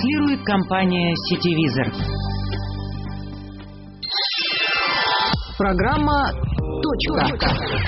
Транслирует компания «Сетевизор». Программа «Точка».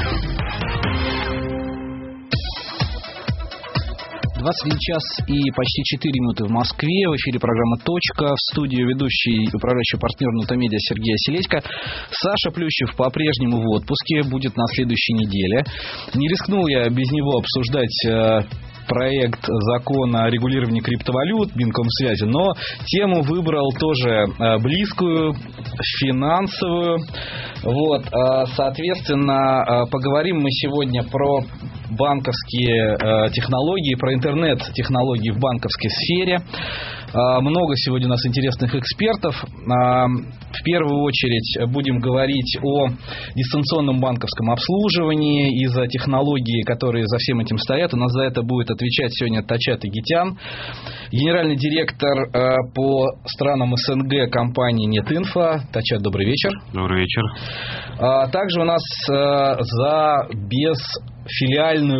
21 час и почти 4 минуты в Москве. В эфире программа «Точка». В студию ведущий и управляющий партнер Нутамедиа Сергей Оселедько. Саша Плющев по-прежнему в отпуске, будет на следующей неделе. Не рискнул я без него обсуждать проект закона о регулировании криптовалют, Минкомсвязи, но тему выбрал тоже близкую, финансовую. Вот, соответственно, поговорим мы сегодня про банковские технологии, про интернет-технологии в банковской сфере. Много сегодня у нас интересных экспертов. В первую очередь будем говорить о дистанционном банковском обслуживании и за технологии, которые за всем этим стоят. У нас за это будет отвечать сегодня Тачат Игитян, генеральный директор по странам СНГ компании Нетинфо. Тачат, добрый вечер. Добрый вечер. Также у нас за безфилиальную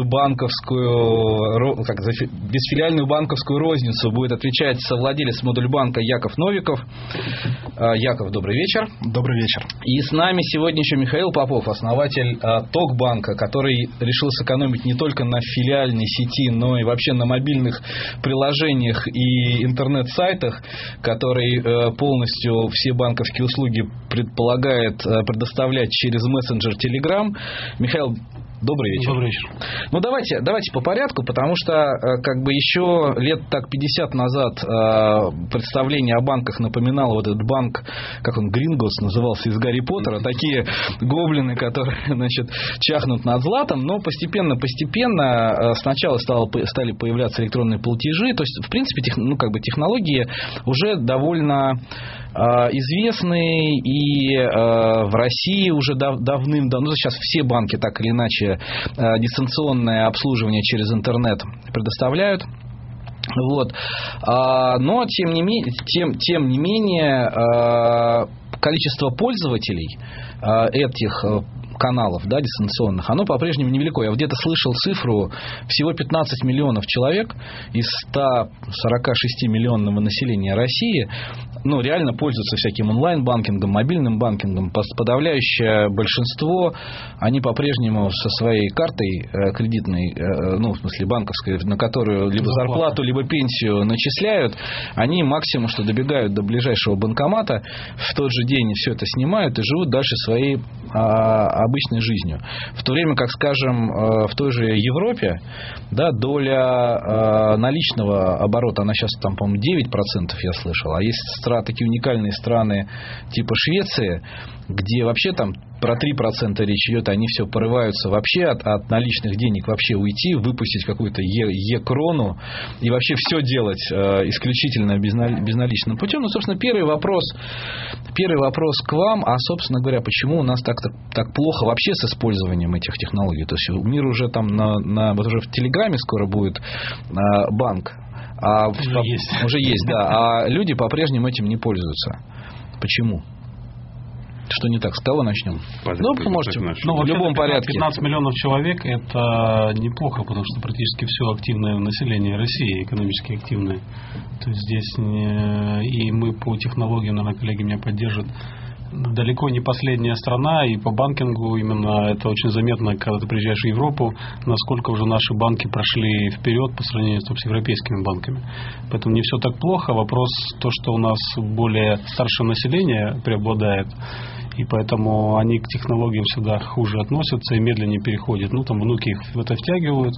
банковскую розницу будет отвечать совладелец Модульбанка Яков Новиков. Яков, добрый вечер. Добрый вечер. И с нами сегодня еще Михаил Попов, основатель Токбанка, который решил сэкономить не только на филиальной сети, но и вообще на мобильных приложениях и интернет-сайтах, который полностью все банковские услуги предполагает предоставлять через мессенджер Telegram. Михаил, добрый вечер. Добрый вечер. Ну, давайте по порядку, потому что как бы еще лет так 50 назад представление о банках напоминало вот этот банк, как он, Гринготс назывался, из Гарри Поттера, такие гоблины, которые, значит, чахнут над златом, но постепенно сначала стали появляться электронные платежи, то есть, в принципе, технологии уже довольно известны, и в России уже давным-давно, сейчас все банки так или иначе дистанционное обслуживание через интернет предоставляют. Вот. Но тем не менее количество пользователей этих каналов, да, дистанционных, оно по-прежнему невелико. Я где-то слышал цифру, всего 15 миллионов человек из 146-миллионного населения России, ну, реально пользуются всяким онлайн-банкингом, мобильным банкингом. Подавляющее большинство, они по-прежнему со своей картой кредитной, ну, в смысле банковской, на которую либо зарплату, либо пенсию начисляют, они максимум, что добегают до ближайшего банкомата, в тот же день все это снимают и живут дальше своей обычной жизнью. В то время как, скажем, в той же Европе, да, доля наличного оборота, она сейчас там, по-моему, 9%, я слышал, а есть такие уникальные страны типа Швеции, где вообще там про 3% речь идет, они все порываются вообще от наличных денег вообще уйти, выпустить какую-то Е-крону и вообще все делать исключительно безналичным путем. Ну, собственно, первый вопрос к вам, а, собственно говоря, почему у нас так плохо вообще с использованием этих технологий? То есть мир уже там вот уже в Телеграме скоро будет банк. Уже есть, да. А люди по-прежнему этим не пользуются. Почему? Что не так? С кого начнем? Ну, можете в любом порядке. 15 миллионов человек – это неплохо, потому что практически все активное население России, экономически активное. То есть здесь и мы по технологиям, наверное, коллеги меня поддержат, далеко не последняя страна, и по банкингу именно это очень заметно, когда ты приезжаешь в Европу, насколько уже наши банки прошли вперед по сравнению с европейскими банками. Поэтому не все так плохо. Вопрос то, что у нас более старшее население преобладает, и поэтому они к технологиям всегда хуже относятся и медленнее переходят. Ну, там внуки их в это втягивают,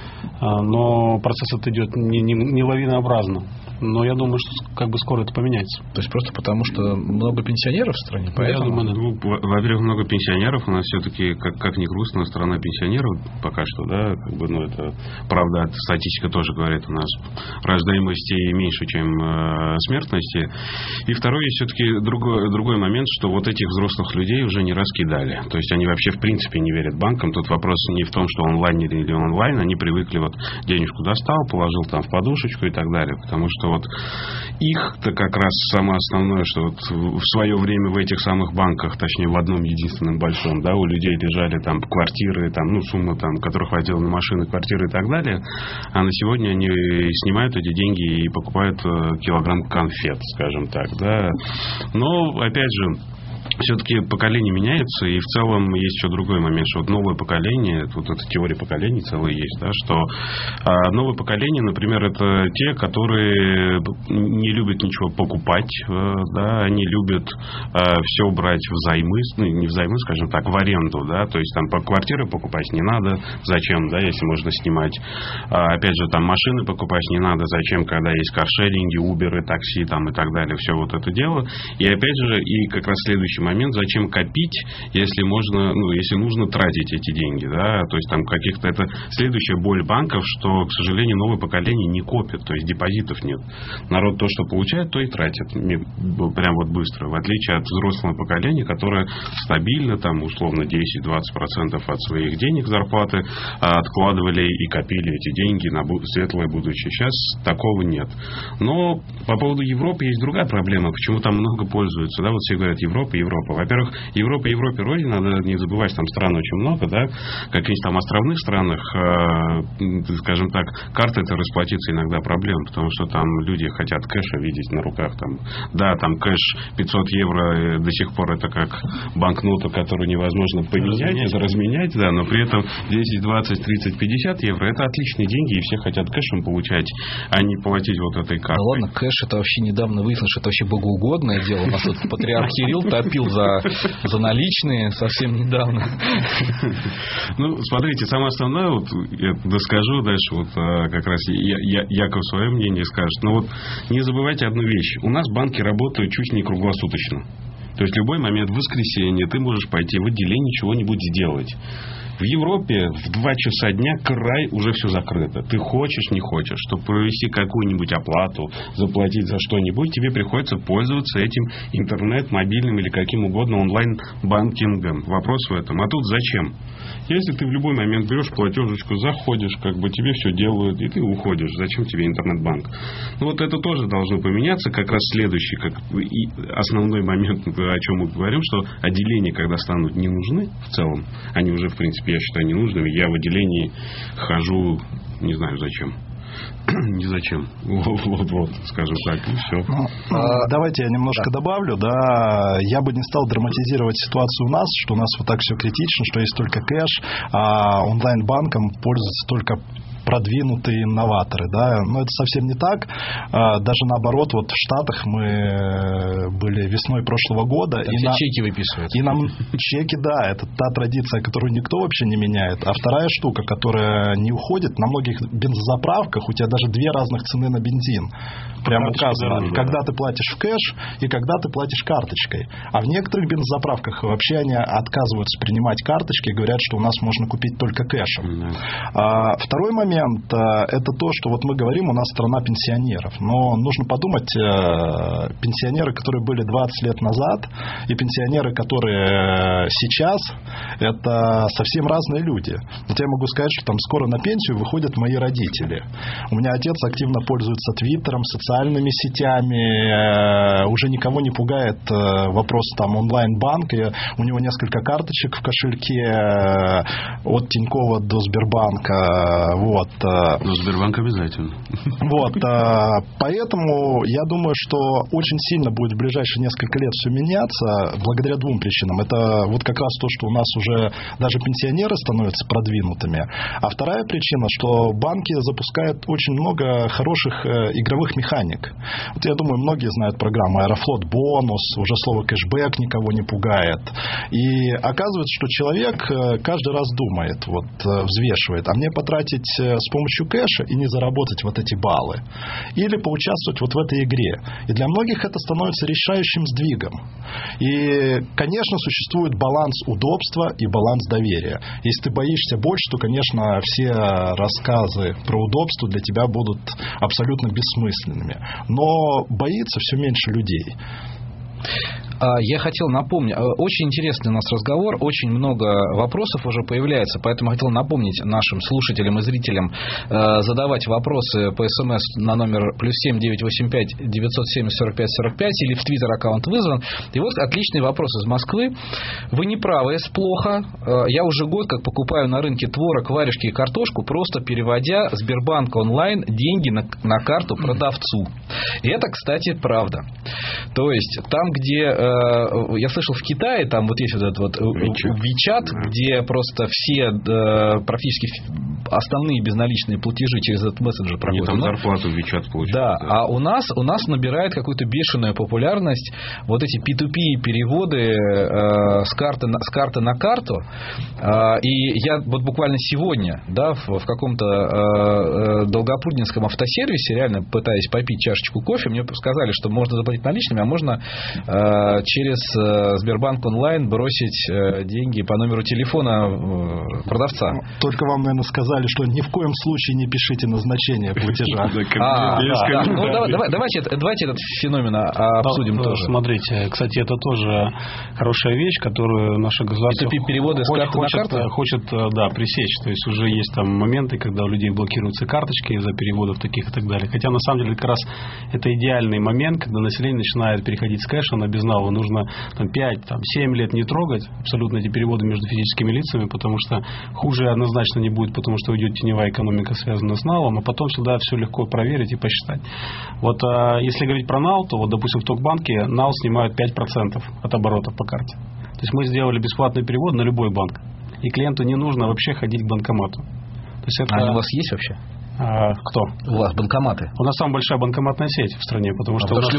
но процесс этот идет не лавинообразно. Но я думаю, что как бы скоро это поменяется. То есть просто потому, что много пенсионеров в стране? Поэтому... Во-первых, много пенсионеров. У нас все-таки, как ни грустно, страна пенсионеров пока что, да, как бы, ну, это правда, статистика тоже говорит, у нас рождаемости меньше, чем смертности. И второй есть все-таки другой момент, что вот этих взрослых взрослых людей уже не раз кидали. То есть они вообще в принципе не верят банкам. Тут вопрос не в том, что онлайн или онлайн. Они привыкли вот денежку достал, положил там в подушечку и так далее. Потому что вот их-то как раз самое основное, что вот в свое время в этих самых банках, точнее в одном единственном большом, да, у людей лежали там квартиры, там, ну, суммы там, которых хватило на машины, квартиры и так далее. А на сегодня они снимают эти деньги и покупают килограмм конфет, скажем так, да. Но, опять же, все-таки поколение меняется, и в целом есть еще другой момент, что вот новое поколение, вот эта теория поколений целая есть, да, что новое поколение, например, это те, которые не любят ничего покупать, да, они любят все брать взаймы, ну, не взаймы, скажем так, в аренду, да, то есть там по квартиры покупать не надо, зачем, да, если можно снимать, опять же, там машины покупать не надо, зачем, когда есть каршеринги, уберы, такси, там и так далее, все вот это дело, и опять же, и как раз следующий момент, зачем копить, если можно, ну, если нужно тратить эти деньги, да, то есть там каких-то, это следующая боль банков, что, к сожалению, новое поколение не копит, то есть депозитов нет. Народ то, что получает, то и тратит, прям вот быстро, в отличие от взрослого поколения, которое стабильно, там, условно, 10-20% от своих денег зарплаты откладывали и копили эти деньги на светлое будущее. Сейчас такого нет. Но по поводу Европы есть другая проблема, почему там много пользуются, да, вот все говорят Европа. Во-первых, Европе родина, надо не забывать, там стран очень много, да, каких-нибудь там островных странах, скажем так, карты это расплатиться иногда проблема, потому что там люди хотят кэша видеть на руках, там, да, там кэш 500 евро до сих пор это как банкноту, которую невозможно поменять, разменять, да, но при этом 10, 20, 30, 50 евро это отличные деньги, и все хотят кэшем получать, а не платить вот этой картой. Да ладно, кэш это вообще недавно выяснилось, что это вообще богоугодное дело, у нас тут патриарх Кирилл топил за наличные совсем недавно. Ну, смотрите, самое основное, вот я доскажу дальше, вот как раз Яков свое мнение скажет. Но вот не забывайте одну вещь. У нас банки работают чуть не круглосуточно. То есть в любой момент в воскресенье ты можешь пойти в отделение чего-нибудь сделать. В Европе в 2 часа дня край уже все закрыто. Ты хочешь, не хочешь, чтобы провести какую-нибудь оплату, заплатить за что-нибудь, тебе приходится пользоваться этим интернет, мобильным или каким угодно онлайн-банкингом. Вопрос в этом. А тут зачем? Если ты в любой момент берешь платежечку, заходишь, как бы тебе все делают, и ты уходишь. Зачем тебе интернет-банк? Ну, вот это тоже должно поменяться. Как раз следующий, как и основной момент, о чем мы говорим, что отделения, когда станут не нужны в целом, они уже, в принципе, я считаю, ненужными. Я в отделении хожу, не знаю зачем. Не зачем. Вот, скажем так, и все. Давайте я немножко добавлю. Да, я бы не стал драматизировать ситуацию у нас, что у нас вот так все критично, что есть только кэш, а онлайн-банком пользуются только продвинутые инноваторы, да, но это совсем не так, даже наоборот, вот в Штатах мы были весной прошлого года, и чеки выписывают. И нам чеки, да, это та традиция, которую никто вообще не меняет, а вторая штука, которая не уходит, на многих бензозаправках у тебя даже 2 разных цены на бензин, прям указано, когда ты платишь в кэш и когда ты платишь карточкой, а в некоторых бензозаправках вообще они отказываются принимать карточки и говорят, что у нас можно купить только кэшем. Второй момент, это то, что вот мы говорим, у нас страна пенсионеров. Но нужно подумать, пенсионеры, которые были 20 лет назад, и пенсионеры, которые сейчас, это совсем разные люди. Вот я могу сказать, что там скоро на пенсию выходят мои родители. У меня отец активно пользуется Твиттером, социальными сетями, уже никого не пугает вопрос там онлайн-банка. У него несколько карточек в кошельке от Тинькова до Сбербанка. Вот. Но Сбербанк обязательно. Вот. Поэтому я думаю, что очень сильно будет в ближайшие несколько лет все меняться благодаря 2 причинам. Это вот как раз то, что у нас уже даже пенсионеры становятся продвинутыми. А вторая причина, что банки запускают очень много хороших игровых механик. Вот я думаю, многие знают программу Аэрофлот Бонус, уже слово кэшбэк никого не пугает. И оказывается, что человек каждый раз думает, вот, взвешивает, а мне потратить с помощью кэша и не заработать вот эти баллы. Или поучаствовать вот в этой игре. И для многих это становится решающим сдвигом. И, конечно, существует баланс удобства и баланс доверия. Если ты боишься больше, то, конечно, все рассказы про удобство для тебя будут абсолютно бессмысленными. Но боится все меньше людей. Я хотел напомнить, очень интересный у нас разговор, очень много вопросов уже появляется, поэтому хотел напомнить нашим слушателям и зрителям задавать вопросы по СМС на номер +7 985 970 45 45 или в Твиттер аккаунт вызван. И вот отличный вопрос из Москвы. Вы не правы, плохо. Я уже год как покупаю на рынке творог, варежки и картошку, просто переводя Сбербанк онлайн деньги на карту продавцу. И это, кстати, правда. То есть там, где я слышал в Китае, там вот есть вот этот вот WeChat, где просто все практически основные безналичные платежи через этот мессенджер проходят. Они там зарплату в WeChat получают. Да, а у нас набирает какую-то бешеную популярность вот эти P2P переводы с карты на карту. И я вот буквально сегодня, да, в каком-то долгопрудненском автосервисе, реально пытаясь попить чашечку кофе, мне сказали, что можно заплатить наличными, а можно через Сбербанк онлайн бросить деньги по номеру телефона продавца. Только вам, наверное, сказали, что ни в коем случае не пишите назначение платежа. Давайте этот феномен обсудим тоже. Смотрите, кстати, это тоже хорошая вещь, которую наше государство переводы с карты на карту хочет пресечь. То есть уже есть там моменты, когда у людей блокируются карточки из-за переводов таких и так далее. Хотя на самом деле как раз это идеальный момент, когда население начинает переходить с кэша на безналовый. Нужно 5-7 лет не трогать абсолютно эти переводы между физическими лицами, потому что хуже однозначно не будет, потому что уйдет теневая экономика, связанная с налом, а потом всегда все легко проверить и посчитать. Вот если говорить про нал, то вот, допустим, в Токбанке нал снимают 5% от оборотов по карте. То есть мы сделали бесплатный перевод на любой банк. И клиенту не нужно вообще ходить к банкомату. То есть это... Они у вас есть вообще? Кто? У вас банкоматы. У нас самая большая банкоматная сеть в стране, потому что у нас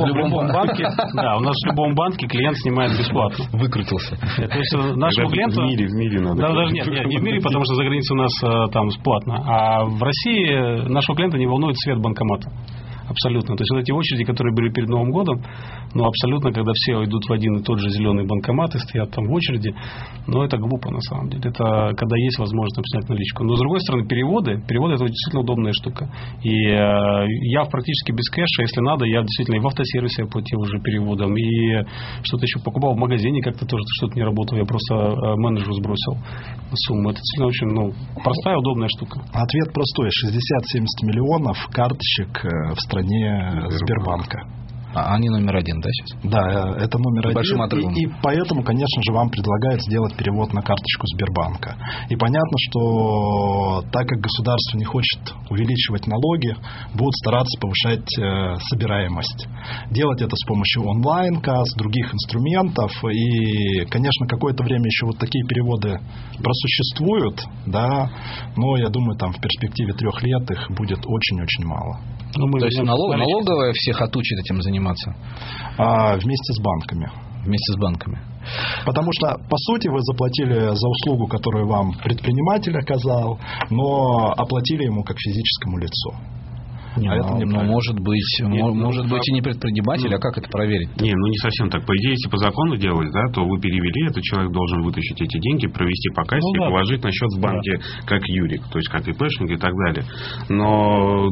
у нас в любом банке клиент снимает бесплатно. Выкрутился. То есть нашему клиенту... В мире надо. Даже нет, не в мире, потому что за границей у нас там бесплатно. А в России нашего клиента не волнует цвет банкомата. Абсолютно. То есть вот эти очереди, которые были перед Новым годом, абсолютно, когда все идут в один и тот же зеленый банкомат и стоят там в очереди, это глупо на самом деле. Это когда есть возможность снять наличку. Но с другой стороны, переводы это действительно удобная штука. И я практически без кэша, если надо, я действительно и в автосервисе оплатил уже переводом, и что-то еще покупал в магазине, как-то тоже что-то не работало, я просто менеджеру сбросил сумму. Это действительно очень простая, удобная штука. Ответ простой. 60-70 миллионов карточек в стране Сбербанка. Они номер один, да, сейчас? Да, это номер Большим один. отрывом. И поэтому, конечно же, вам предлагают сделать перевод на карточку Сбербанка. И понятно, что так как государство не хочет увеличивать налоги, будут стараться повышать собираемость. Делать это с помощью онлайн-касс, других инструментов. И, конечно, какое-то время еще вот такие переводы просуществуют, да, но я думаю, там в перспективе 3 лет их будет очень-очень мало. То есть налоговая всех отучит этим заниматься? Вместе с банками. Вместе с банками. Потому что, по сути, вы заплатили за услугу, которую вам предприниматель оказал, но оплатили ему как физическому лицу. Может быть, и не предприниматель, а как это проверить? Не совсем так. По идее, если по закону делать, да, то вы перевели, этот человек должен вытащить эти деньги, провести по кассе и положить на счет в банке как юрик, то есть как ИПшник и так далее. Но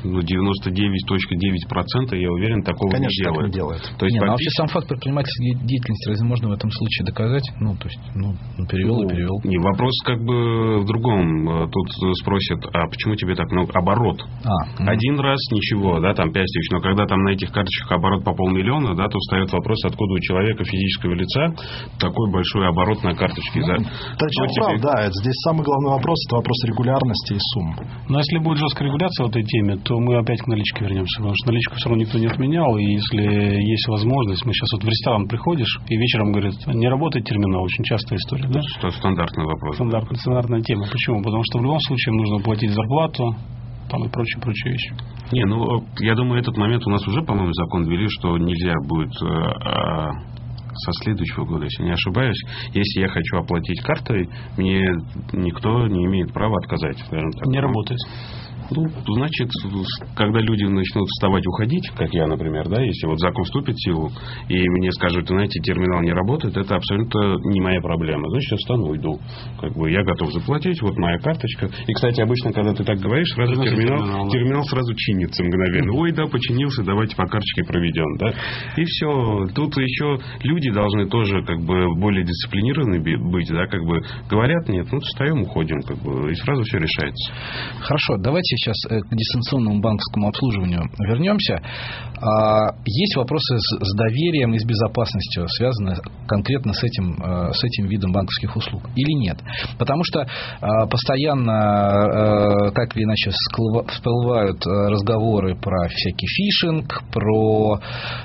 99.9% я уверен, такого не делают. То есть, вообще сам факт предпринимательской деятельности разве можно в этом случае доказать? Перевел и перевел. Не, вопрос в другом. Тут спросят, а почему тебе так много? Оборот. Один раз ничего, да, там 5 тысяч, но когда там на этих карточках оборот по 500 000, да, то встает вопрос, откуда у человека физического лица такой большой оборот на карточке. Да, здесь самый главный вопрос, это вопрос регулярности и сумм. Но если будет жесткая регуляция в этой теме, то мы опять к наличке вернемся, потому что наличку все равно никто не отменял, и если есть возможность, мы сейчас в ресторан приходишь, и вечером говорят, не работает терминал, очень частая история, да? Это стандартный вопрос. Стандартная тема. Почему? Потому что в любом случае им нужно платить зарплату, и прочие вещи. Я думаю, этот момент у нас уже, по-моему, закон ввели, что нельзя будет со следующего года, если не ошибаюсь, если я хочу оплатить картой, мне никто не имеет права отказать. Не работает. Ну, значит, когда люди начнут вставать, уходить, как я, например, да, если вот закон вступит в силу, и мне скажут, знаете, терминал не работает, это абсолютно не моя проблема. Значит, я встану, уйду. Как бы я готов заплатить, вот моя карточка. И, кстати, обычно, когда ты так говоришь, сразу терминал сразу чинится мгновенно. Ой, да, починился, давайте по карточке проведем, да. И все. Тут еще люди должны тоже как бы более дисциплинированы быть, да, как бы говорят, нет, ну, встаем, уходим, как бы, и сразу все решается. Хорошо, давайте сейчас к дистанционному банковскому обслуживанию вернемся. Есть вопросы с доверием и с безопасностью, связанные конкретно с этим видом банковских услуг или нет? Потому что постоянно, так или иначе, всплывают разговоры про всякий фишинг, про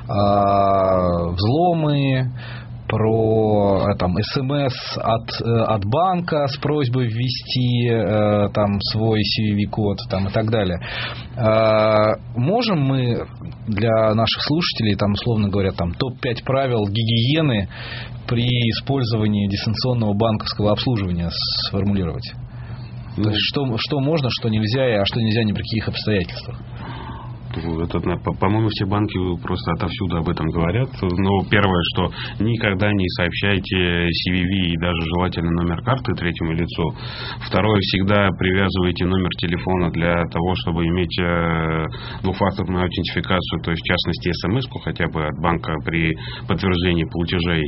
взломы, про СМС от банка с просьбой ввести свой CVV-код и так далее. Можем мы для наших слушателей, условно говоря, топ-5 правил гигиены при использовании дистанционного банковского обслуживания сформулировать? То есть, что можно, что нельзя, а что нельзя ни при каких обстоятельствах? По-моему, все банки просто отовсюду об этом говорят. Но первое, что никогда не сообщайте CVV и даже желательно номер карты третьему лицу. Второе, всегда привязывайте номер телефона для того, чтобы иметь двухфакторную аутентификацию, то есть в частности смс-ку хотя бы от банка при подтверждении платежей.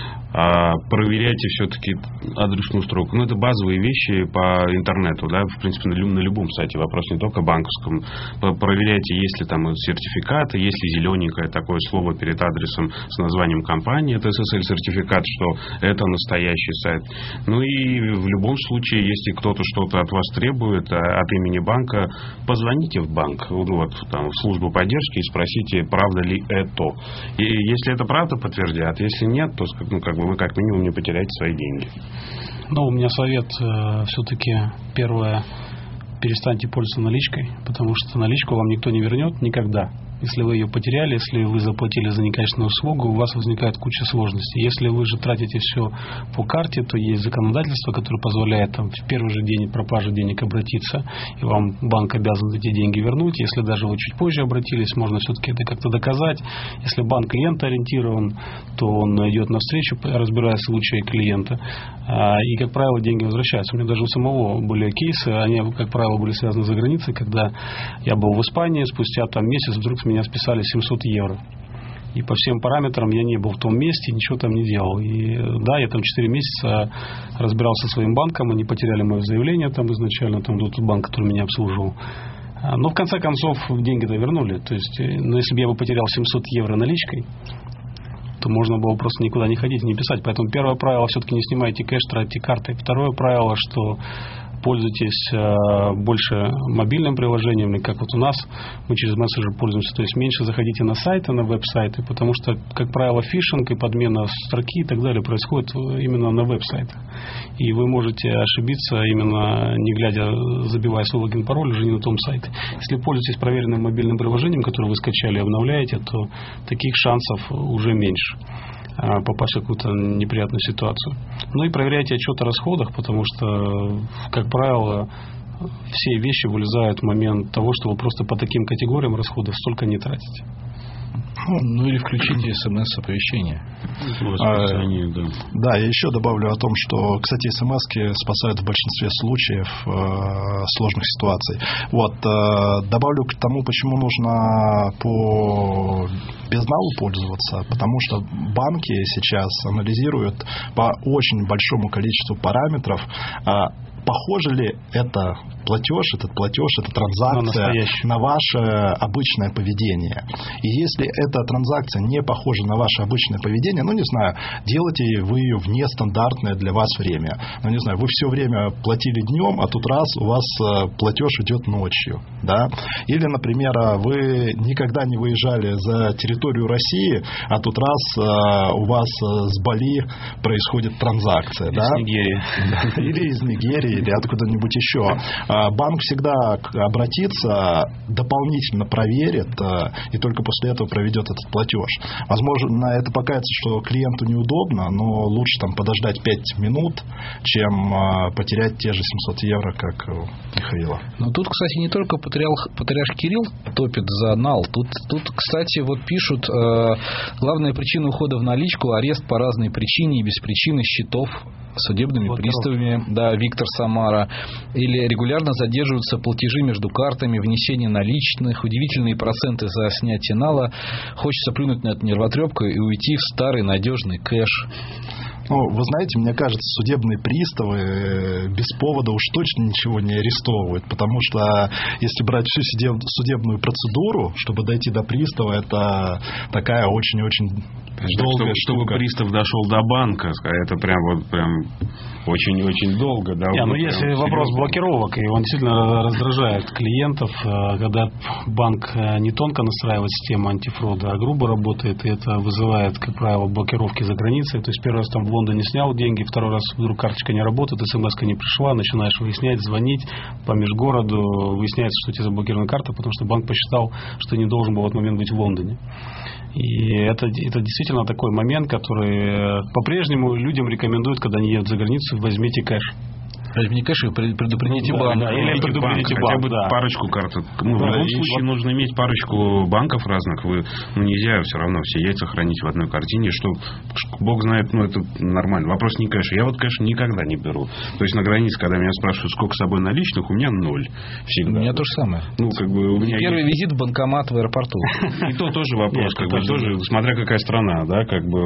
Проверяйте все-таки адресную строку. Это базовые вещи по интернету, да, в принципе, на любом сайте, вопрос не только банковском. Проверяйте, есть ли там сертификаты, есть ли зелененькое такое слово перед адресом с названием компании, это SSL-сертификат, что это настоящий сайт. Ну и в любом случае, если кто-то что-то от вас требует от имени банка, позвоните в банк, в службу поддержки и спросите, правда ли это. И если это правда, подтвердят. Если нет, то вы как минимум не потеряете свои деньги. У меня совет все-таки первое: перестаньте пользоваться наличкой, потому что наличку вам никто не вернет никогда. Если вы ее потеряли, если вы заплатили за некачественную услугу, у вас возникает куча сложностей. Если вы же тратите все по карте, то есть законодательство, которое позволяет в первый же день пропажи денег обратиться, и вам банк обязан эти деньги вернуть. Если даже вы чуть позже обратились, можно все-таки это как-то доказать. Если банк клиентоориентирован, то он идет навстречу, разбирая случаи клиента, и, как правило, деньги возвращаются. У меня даже у самого были кейсы, они, как правило, были связаны за границей, когда я был в Испании, спустя месяц вдруг с меня списали 700 евро. И по всем параметрам я не был в том месте, ничего там не делал. И да, я 4 месяца разбирался со своим банком, они потеряли мое заявление изначально, тот банк, который меня обслуживал. Но в конце концов деньги-то вернули. То есть, если бы я потерял 700 евро наличкой, то можно было просто никуда не ходить, не писать. Поэтому первое правило: все-таки не снимайте кэш, тратьте картой. Второе правило, что пользуйтесь больше мобильным приложением, как у нас, мы через мессенджер пользуемся, то есть меньше заходите на сайты, на веб-сайты, потому что, как правило, фишинг и подмена строки и так далее происходит именно на веб-сайтах. И вы можете ошибиться, именно не глядя, забивая свой логин, пароль, уже не на том сайте. Если пользуетесь проверенным мобильным приложением, которое вы скачали и обновляете, то таких шансов уже меньше попасть в какую-то неприятную ситуацию. И проверяйте отчет о расходах, потому что, как правило, все вещи вылезают в момент того, что вы просто по таким категориям расходов столько не тратите. Или включите СМС-оповещение. Да, я еще добавлю о том, что, кстати, СМС-ки спасают в большинстве случаев сложных ситуаций. Добавлю к тому, почему нужно по безналу пользоваться, потому что банки сейчас анализируют по очень большому количеству параметров, похоже ли это этот платеж, эта транзакция на ваше обычное поведение. И если эта транзакция не похожа на ваше обычное поведение, делаете вы ее в нестандартное для вас время. Вы все время платили днем, а тут раз у вас платеж идет ночью. Да? Или, например, вы никогда не выезжали за территорию России, а тут раз у вас с Бали происходит транзакция. Из Нигерии. Или из Нигерии. или откуда-нибудь еще. Банк всегда обратится, дополнительно проверит и только после этого проведет этот платеж. Возможно, это покажется, что клиенту неудобно, но лучше там подождать 5 минут, чем потерять те же 700 евро, как у Михаила. Но тут, кстати, не только патриарх Кирилл топит за нал. Тут, кстати, вот пишут, главная причина ухода в наличку — арест по разной причине и без причины счетов судебными приставами, да, Виктор Самара, или регулярно задерживаются платежи между картами, внесение наличных, удивительные проценты за снятие нала. Хочется плюнуть на эту нервотрепку и уйти в старый надежный кэш. Ну, вы знаете, мне кажется, судебные приставы без повода уж точно ничего не арестовывают, потому что если брать всю судебную процедуру, чтобы дойти до пристава, это такая очень-очень долгая штука. Чтобы пристав дошел до банка, это прям очень-очень долго. Да, но если вопрос блокировок, и он действительно раздражает клиентов, когда банк не тонко настраивает систему антифрода, а грубо работает, и это вызывает, как правило, блокировки за границей. То есть первый раз там в Лондоне снял деньги, второй раз вдруг карточка не работает, смс-ка не пришла, начинаешь выяснять, звонить по межгороду, выясняется, что у тебя заблокирована карта, потому что банк посчитал, что не должен был в этот момент быть в Лондоне. И это действительно такой момент, который по-прежнему людям рекомендуют, когда они едут за границу, возьмите кэш. Возьмите кэш и предупредите банк. Да, или предупредите банк. Хотя бы парочку карт. В любом случае нужно иметь парочку банков разных. Нельзя все равно все яйца хранить в одной корзине. Что Бог знает, это нормально. Вопрос не кэш. Я кэш никогда не беру. То есть на границе, когда меня спрашивают, сколько с собой наличных, у меня 0. Всегда. У меня то же самое. У меня первый визит в банкомат в аэропорту. И то тоже вопрос. Тоже, смотря какая страна. Да,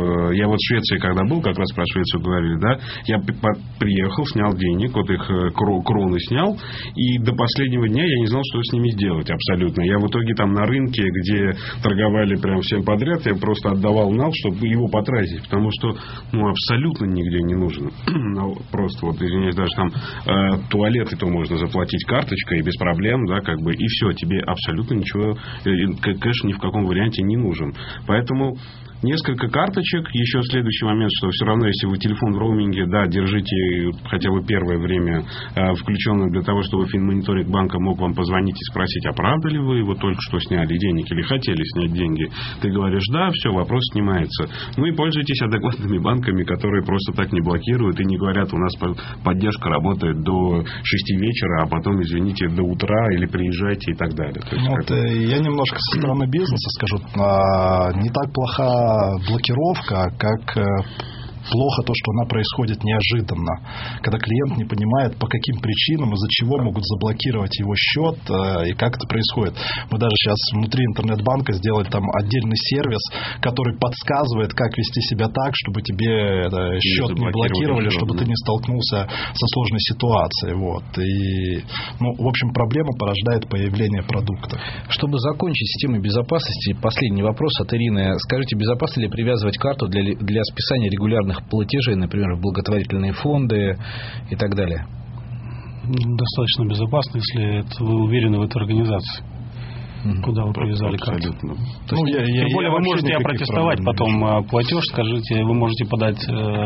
я в Швеции, когда был, как раз про Швецию говорили, да, я приехал, снял денег, вот их кроны снял, и до последнего дня я не знал, что с ними сделать абсолютно. Я в итоге там на рынке, где торговали прям всем подряд, я просто отдавал нал, чтобы его потратить, потому что абсолютно нигде не нужен. Просто, извиняюсь, даже там туалеты то можно заплатить карточкой без проблем, да, и все, тебе абсолютно ничего, кэш ни в каком варианте не нужен. Поэтому несколько карточек. Еще следующий момент, что все равно, если вы телефон в роуминге, да, держите хотя бы первое время включенным для того, чтобы финмониторинг банка мог вам позвонить и спросить, а правда ли вы его только что сняли денег или хотели снять деньги. Ты говоришь, да, все, вопрос снимается. И пользуйтесь адекватными банками, которые просто так не блокируют и не говорят, у нас поддержка работает до 6 вечера, а потом, извините, до утра или приезжайте и так далее. Я немножко со стороны бизнеса скажу. Не так плоха блокировка, как плохо то, что она происходит неожиданно, когда клиент не понимает, по каким причинам, из-за чего могут заблокировать его счет и как это происходит. Мы даже сейчас внутри интернет-банка сделали там отдельный сервис, который подсказывает, как вести себя так, чтобы тебе счет не блокировали, чтобы ты не столкнулся со сложной ситуацией. И, в общем, проблема порождает появление продукта. Чтобы закончить с темой безопасности, последний вопрос от Ирины. Скажите, безопасно ли привязывать карту для списания регулярных платежей, например, в благотворительные фонды и так далее? Достаточно безопасно, если вы уверены в этой организации. Куда вы привязали карту. Тем более вы можете опротестовать потом платеж, скажите, вы можете подать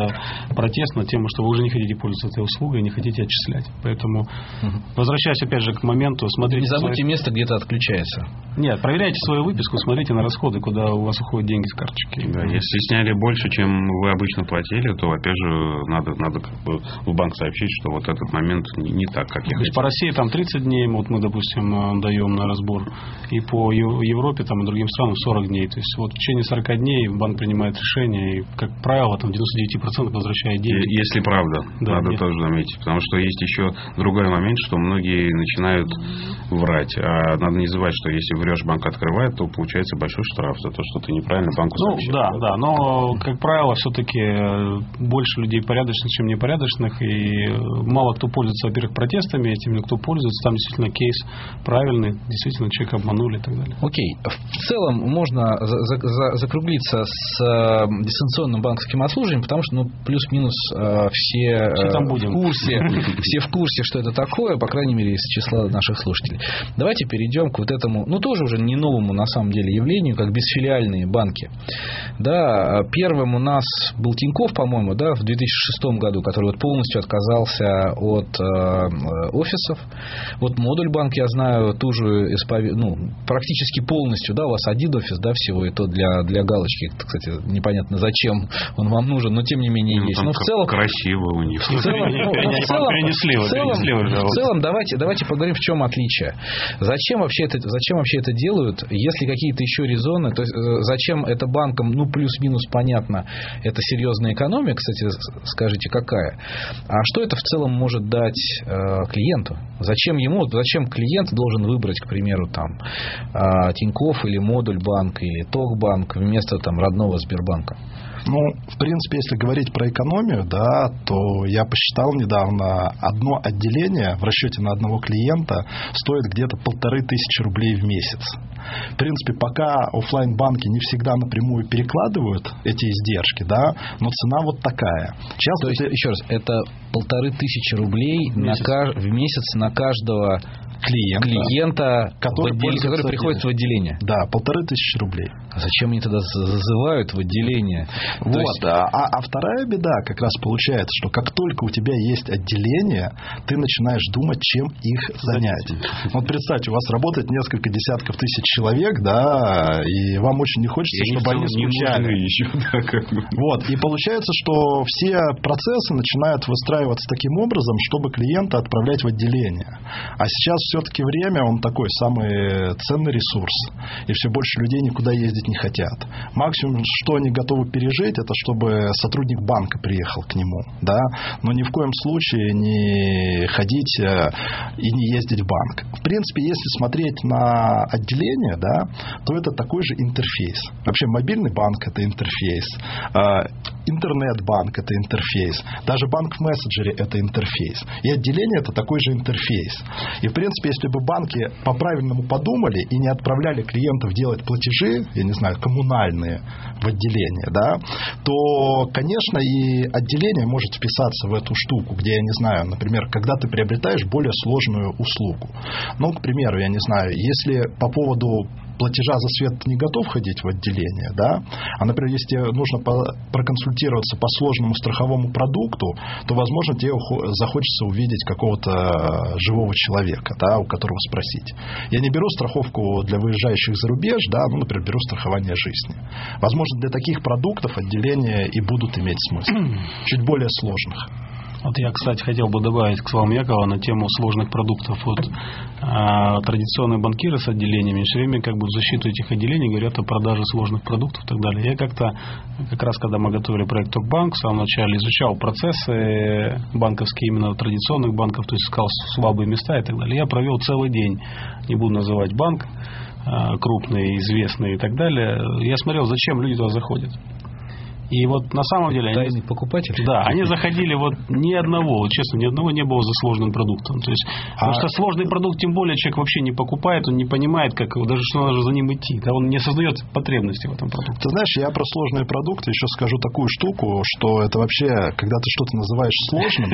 протест на тему, что вы уже не хотите пользоваться этой услугой, не хотите отчислять. Поэтому, возвращаясь опять же к моменту, смотрите... Не забудьте место, где-то отключается. Нет, проверяйте свою выписку, смотрите на расходы, куда у вас уходят деньги с карточки. Да, если сняли больше, чем вы обычно платили, то, опять же, надо в банк сообщить, что вот этот момент не так, как я хотел. По России там 30 дней, мы, допустим, даем на разбор. И по Европе там, и другим странам 40 дней. То есть в течение 40 дней банк принимает решение, и, как правило, там 99% возвращает деньги. Если правда, да, надо тоже заметить. Потому что есть еще другой момент, что многие начинают врать. А надо не забывать, что если врешь, банк открывает, то получается большой штраф за то, что ты неправильно банку сообщил. Да, но, как правило, все-таки больше людей порядочных, чем непорядочных, и мало кто пользуется, во-первых, протестами, тем, кто пользуется, там действительно кейс правильный, действительно человек обманул обманули и так далее. Окей. В целом можно закруглиться с дистанционным банковским обслуживанием, потому что плюс-минус все в курсе, что это такое, по крайней мере, из числа наших слушателей. Давайте перейдем к вот этому, тоже уже не новому на самом деле явлению, как бесфилиальные банки. Да, первым у нас был Тинькофф, по-моему, да, в 2006 году, который полностью отказался от офисов. Вот Модуль банк, я знаю, тоже практически полностью, да, у вас один офис, да, всего, и то для галочки, кстати, непонятно зачем он вам нужен, но тем не менее есть. Но в целом красиво у них. В целом, давайте поговорим, в чем отличие. Зачем вообще это делают, если какие-то еще резоны, то есть зачем это банкам, плюс-минус понятно, это серьезная экономия, кстати, скажите, какая. А что это в целом может дать клиенту? Зачем клиент должен выбрать, к примеру, Тинькофф или Модуль банк или Токбанк вместо родного Сбербанка? В принципе, если говорить про экономию, да, то я посчитал недавно, одно отделение в расчете на одного клиента стоит где-то 1500 рублей в месяц. В принципе, пока офлайн-банки не всегда напрямую перекладывают эти издержки, да, но цена вот такая. Сейчас то есть, еще раз, это 1500 рублей в месяц на каждого клиента который приходит в отделение. Да, 1500 рублей. А зачем они тогда зазывают в отделение? А вторая беда как раз получается, что как только у тебя есть отделение, ты начинаешь думать, чем их занять. Вот представьте, у вас работает несколько десятков тысяч человек, да, и вам очень не хочется, чтобы они скучали. И получается, что все процессы начинают выстраиваться таким образом, чтобы клиента отправлять в отделение. А сейчас все-таки время, он такой самый ценный ресурс. И все больше людей никуда ездить не хотят. Максимум, что они готовы пережить, это чтобы сотрудник банка приехал к нему. Да? Но ни в коем случае не ходить и не ездить в банк. В принципе, если смотреть на отделение, да, то это такой же интерфейс. Вообще мобильный банк – это интерфейс. Интернет-банк – это интерфейс. Даже банк в мессенджере – это интерфейс. И отделение – это такой же интерфейс. И, в принципе, если бы банки по-правильному подумали и не отправляли клиентов делать платежи, я не знаю, коммунальные в отделение, да, то, конечно, и отделение может вписаться в эту штуку, где, я не знаю, например, когда ты приобретаешь более сложную услугу. К примеру, я не знаю, если по поводу платежа за свет не готов ходить в отделение, да, а, например, если тебе нужно проконсультироваться по сложному страховому продукту, то, возможно, тебе захочется увидеть какого-то живого человека, да, у которого спросить. Я не беру страховку для выезжающих за рубеж, да, например, беру страхование жизни. Возможно, для таких продуктов отделения и будут иметь смысл. Чуть более сложных. Вот я, кстати, хотел бы добавить к словам Якова на тему сложных продуктов. Традиционные банкиры с отделениями все время в защиту этих отделений говорят о продаже сложных продуктов и так далее. Я как раз когда мы готовили проект Токбанк, в самом начале изучал процессы банковские именно традиционных банков, то есть искал слабые места и так далее. Я провел целый день, не буду называть банк, крупный, известный и так далее. Я смотрел, зачем люди туда заходят. И вот на самом деле тайный покупатель? Да, они заходили ни одного не было за сложным продуктом. То есть, потому что сложный продукт, тем более человек вообще не покупает, он не понимает, даже что надо за ним идти. Да, он не осознает потребности в этом продукте. Ты знаешь, я про сложные продукты еще скажу такую штуку, что это вообще, когда ты что-то называешь сложным,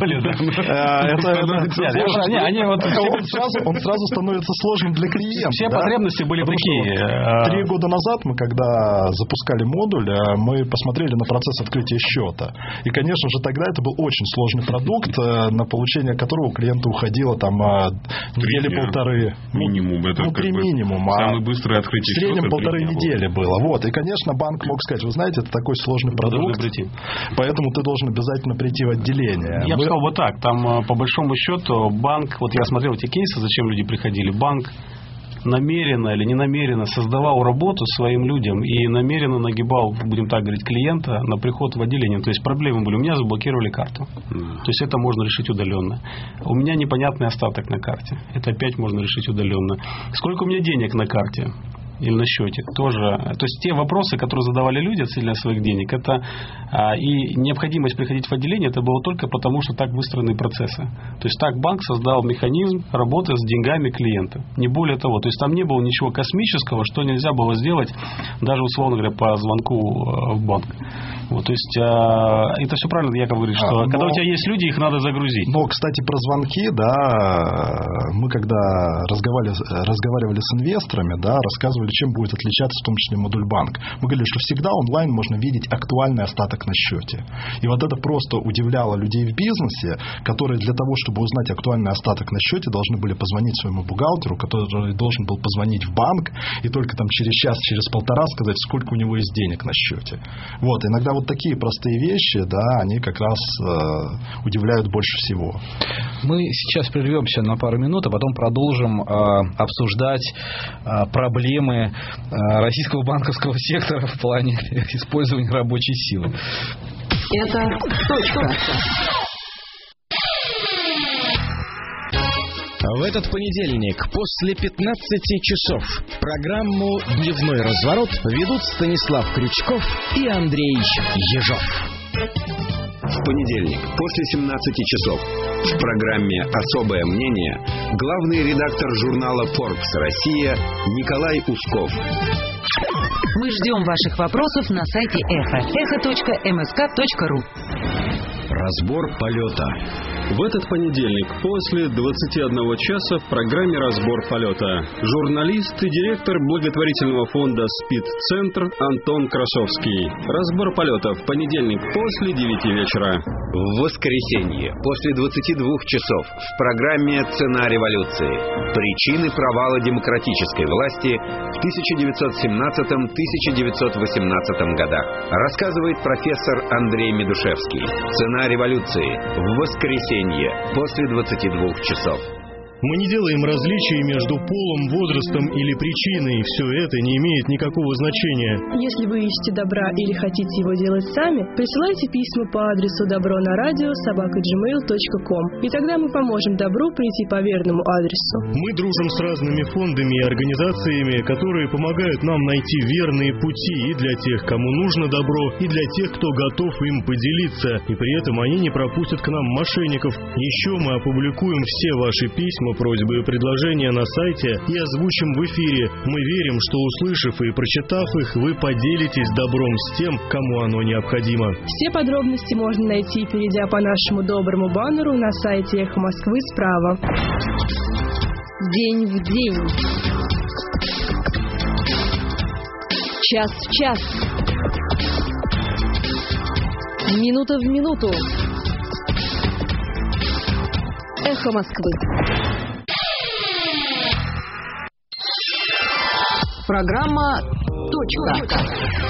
он сразу становится сложным для клиента. Все потребности были такие. 3 года назад мы, когда запускали модуль, мы посмотрели на процесс открытия счета. И, конечно же, тогда это был очень сложный продукт, на получение которого у клиента уходило недели полторы. Минимум. Это минимум. Самое быстрое открытие счета. В среднем 1,5 недели было. И, конечно, банк мог сказать, вы знаете, это такой сложный продукт, поэтому ты должен обязательно прийти в отделение. Я бы сказал вот так. Там, по большому счету, банк, я смотрел эти кейсы, зачем люди приходили. Банк намеренно или ненамеренно создавал работу своим людям и намеренно нагибал, будем так говорить, клиента на приход в отделение. То есть проблемы были. У меня заблокировали карту. То есть это можно решить удаленно. У меня непонятный остаток на карте. Это опять можно решить удаленно. Сколько у меня денег на карте? или на счете, тоже. То есть те вопросы, которые задавали люди относительно своих денег, это и необходимость приходить в отделение, это было только потому, что так выстроены процессы. То есть так банк создал механизм работы с деньгами клиента. Не более того. То есть там не было ничего космического, что нельзя было сделать даже, условно говоря, по звонку в банк. Вот, то есть это все правильно, Яков говорит, что когда у тебя есть люди, их надо загрузить. Но, кстати, про звонки, да, мы когда разговаривали с инвесторами, да, рассказывали, чем будет отличаться в том числе модуль банк. Мы говорили, что всегда онлайн можно видеть актуальный остаток на счете. И вот это просто удивляло людей в бизнесе, которые для того, чтобы узнать актуальный остаток на счете, должны были позвонить своему бухгалтеру, который должен был позвонить в банк и только там через час, через полтора сказать, сколько у него есть денег на счете. Вот, иногда вот такие простые вещи, да, они как раз удивляют больше всего. Мы сейчас прервемся на пару минут, а потом продолжим обсуждать проблемы российского банковского сектора в плане использования рабочей силы. Это точка. В этот понедельник после 15 часов программу «Дневной разворот» ведут Станислав Крючков и Андрей Ежов. В понедельник после 17 часов в программе «Особое мнение» главный редактор журнала Forbes Россия Николай Усков. Мы ждем ваших вопросов на сайте Эхо. echo.msk.ru. Разбор полета. В этот понедельник после 21 часа в программе «Разбор полета» журналист и директор благотворительного фонда «Спид-центр» Антон Красовский. Разбор полета в понедельник после 9 вечера. В воскресенье после 22 часов в программе «Цена революции. Причины провала демократической власти в 1917-1918 годах» рассказывает профессор Андрей Медушевский. «Цена революции» в воскресенье после 22 часов. Мы не делаем различий между полом, возрастом или причиной. Все это не имеет никакого значения. Если вы ищете добра или хотите его делать сами, присылайте письма по адресу dobronaradио@gmail.com, и тогда мы поможем добру прийти по верному адресу. Мы дружим с разными фондами и организациями, которые помогают нам найти верные пути и для тех, кому нужно добро, и для тех, кто готов им поделиться, и при этом они не пропустят к нам мошенников. Еще мы опубликуем все ваши письма, просьбы и предложения на сайте и озвучим в эфире. Мы верим, что, услышав и прочитав их, вы поделитесь добром с тем, кому оно необходимо. Все подробности можно найти, перейдя по нашему доброму баннеру на сайте Эхо Москвы справа. День в день. Час в час. Минута в минуту. Эхо Москвы. Программа «Точка».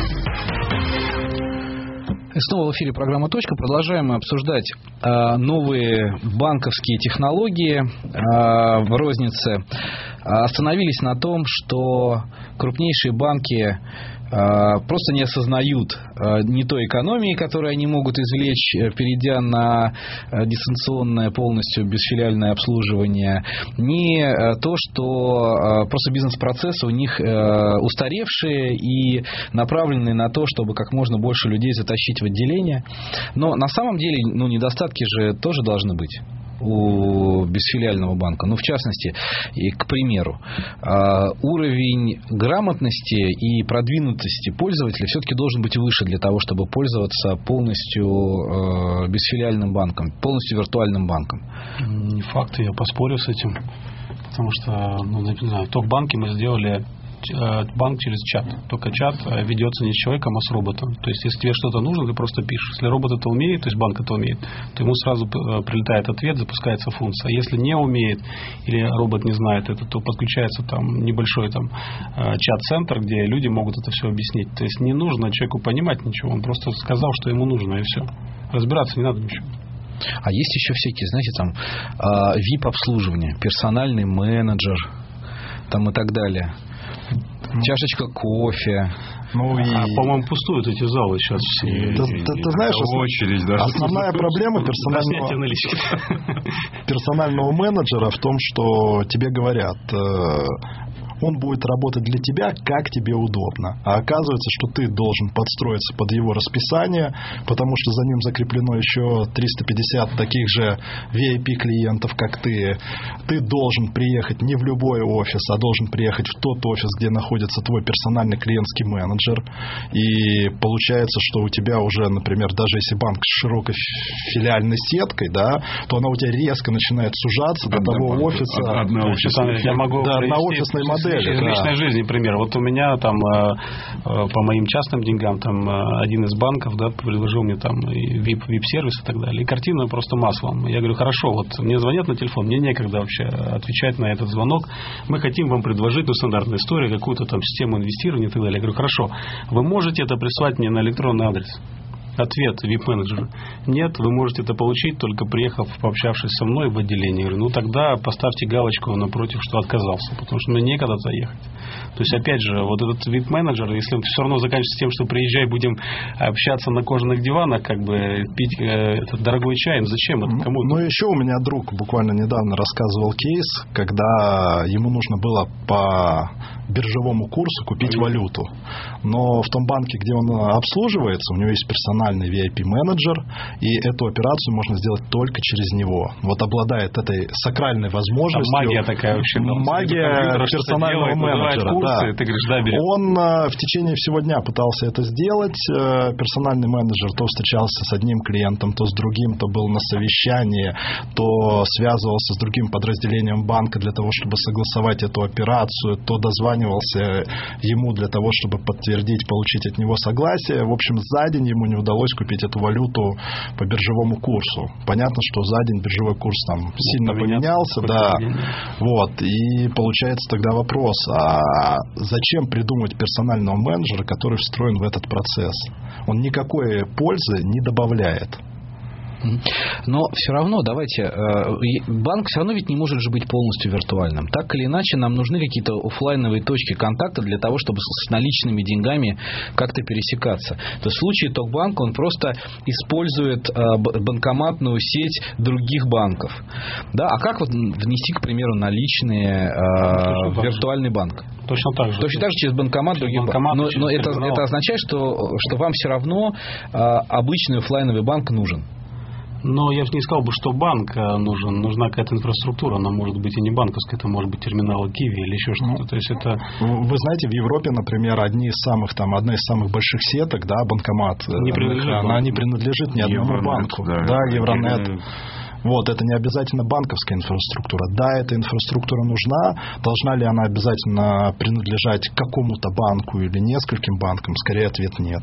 Снова в эфире программа «Точка». Продолжаем мы обсуждать новые банковские технологии в рознице. Остановились на том, что крупнейшие банки просто не осознают ни той экономии, которую они могут извлечь, перейдя на дистанционное полностью бесфилиальное обслуживание, ни то, что просто бизнес-процессы у них устаревшие и направленные на то, чтобы как можно больше людей затащить в отделение. Но на самом деле, недостатки же тоже должны быть у бесфилиального банка. В частности, и, к примеру, уровень грамотности и продвинутости пользователя все-таки должен быть выше для того, чтобы пользоваться полностью бесфилиальным банком, полностью виртуальным банком. Не факт, я поспорю с этим. Потому что, не знаю, в банке мы сделали банк через чат. Только чат ведется не с человеком, а с роботом. То есть, если тебе что-то нужно, ты просто пишешь. Если робот это умеет, то есть банк это умеет, то ему сразу прилетает ответ, запускается функция. А если не умеет или робот не знает это, то подключается небольшой чат-центр, где люди могут это все объяснить. То есть, не нужно человеку понимать ничего. Он просто сказал, что ему нужно, и все. Разбираться не надо ничего. А есть еще всякие, знаете, VIP-обслуживание, персональный менеджер и так далее. Чашечка кофе. По-моему, пустуют эти залы сейчас все. Ты знаешь, очередь, да? Основная проблема персонального менеджера в том, что тебе говорят: он будет работать для тебя, как тебе удобно. А оказывается, что ты должен подстроиться под его расписание, потому что за ним закреплено еще 350 таких же VIP-клиентов, как ты. Ты должен приехать не в любой офис, а должен приехать в тот офис, где находится твой персональный клиентский менеджер. И получается, что у тебя уже, например, даже если банк с широкой филиальной сеткой, да, то она у тебя резко начинает сужаться до того офиса. Я могу на офисной модели. Из личной жизни, пример. Вот у меня там по моим частным деньгам там один из банков, да, предложил мне там VIP-сервис и так далее. И картина просто маслом. Я говорю, хорошо, вот мне звонят на телефон, мне некогда вообще отвечать на этот звонок. Мы хотим вам предложить, стандартная история, какую-то там систему инвестирования и так далее. Я говорю, хорошо, вы можете это прислать мне на электронный адрес? Ответ VIP-менеджера. Нет, вы можете это получить, только приехав, пообщавшись со мной в отделении. Я говорю, тогда поставьте галочку напротив, что отказался, потому что мне некогда заехать. То есть, опять же, вот этот VIP-менеджер, если он все равно заканчивается тем, что приезжай, будем общаться на кожаных диванах, как бы пить этот дорогой чай, зачем это кому-то? Ну, еще у меня друг буквально недавно рассказывал кейс, когда ему нужно было по биржевому курсу купить валюту. Но в том банке, где он обслуживается, у него есть персональный VIP-менеджер, и эту операцию можно сделать только через него. Вот обладает этой сакральной возможностью. Там магия такая вообще. Магия персонального менеджера. Курсы, ты говоришь, да, берем. Он в течение всего дня пытался это сделать. Персональный менеджер то встречался с одним клиентом, то с другим, то был на совещании, то связывался с другим подразделением банка для того, чтобы согласовать эту операцию, то дозванивался ему для того, чтобы подтвердить, получить от него согласие. В общем, за день ему не удалось купить эту валюту по биржевому курсу. Понятно, что за день биржевой курс там сильно поменялся, да. Вот. И получается тогда вопрос, а зачем придумать персонального менеджера, который встроен в этот процесс? Он никакой пользы не добавляет. Но все равно, давайте, банк все равно ведь не может же быть полностью виртуальным. Так или иначе, нам нужны какие-то офлайновые точки контакта для того, чтобы с наличными деньгами как-то пересекаться. То есть в случае Токбанка он просто использует банкоматную сеть других банков. Да? А как вот внести, к примеру, наличные в виртуальный банк? Точно так же. Точно так же через банкомат других банков. Но это означает, что вам все равно обычный офлайновый банк нужен. Но я же не сказал бы, что банк нужен. Нужна какая-то инфраструктура. Она может быть и не банковская. Это может быть терминалы Киви или еще что-то. То есть это... Вы знаете, в Европе, например, одна из самых больших сеток, да, банкомат, она не принадлежит ни одному банку. Да, Евронет. Вот, это не обязательно банковская инфраструктура. Да, эта инфраструктура нужна. Должна ли она обязательно принадлежать какому-то банку или нескольким банкам? Скорее, ответ нет.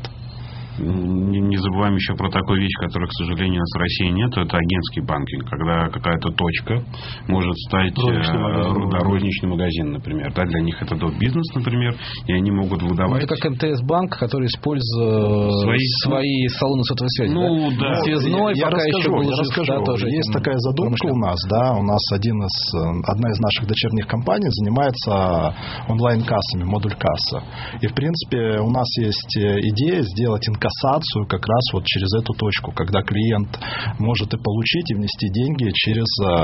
Не забываем еще про такую вещь, которой, к сожалению, у нас в России нет. Это агентский банкинг, когда какая-то точка может стать розничный магазин, например. Да, для них это бизнес, например, и они могут выдавать. Это как МТС-банк, который использует свои салоны сотовой связи. Ну, да. Связной, я пока еще был жив, да, тоже. Есть такая задумка у нас, да, у нас одна из наших дочерних компаний занимается онлайн-кассами, модуль касса. И, в принципе, у нас есть идея сделать инкассацию как раз вот через эту точку, когда клиент может и получить, и внести деньги через